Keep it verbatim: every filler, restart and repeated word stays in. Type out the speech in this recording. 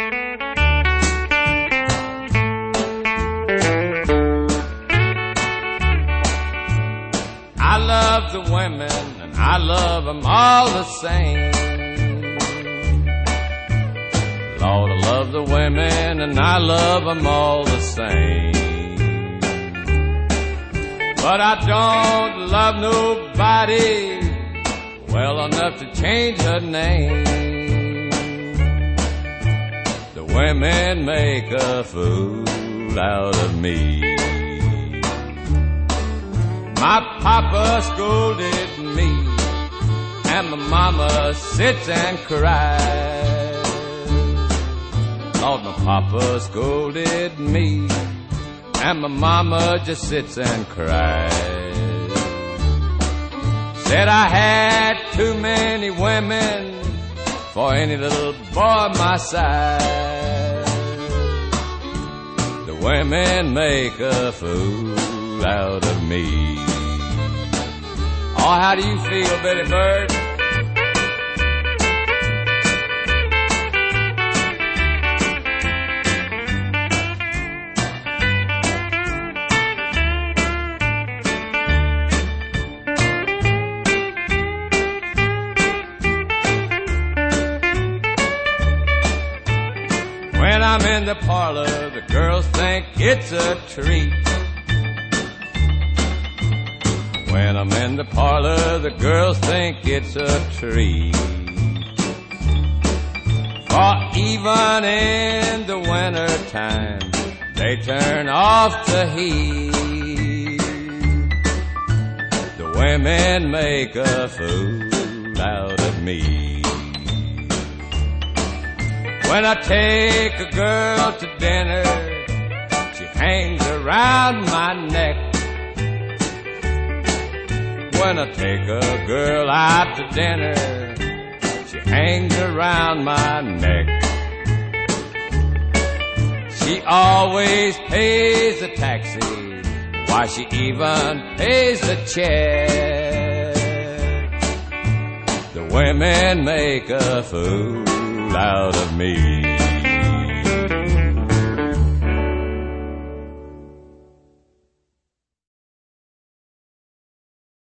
I love the women and I love them all the same. Lord, I love the women and I love them all the same. But I don't love nobody well enough to change her name. The women make a fool out of me. My papa scolded me, and my mama sits and cries. Lord, my papa scolded me, and my mama just sits and cries. Said I had too many women for any little boy my size. The women make a fool out of me. Oh, how do you feel, Billy Bird? When I'm in the parlor, the girls think it's a treat. When I'm in the parlor, the girls think it's a treat. For even in the winter time, they turn off the heat. The women make a fool out of me. When I take a girl to dinner, she hangs around my neck. When I take a girl out to dinner, she hangs around my neck. She always pays the taxi, why she even pays the check. The women make a fool out of me.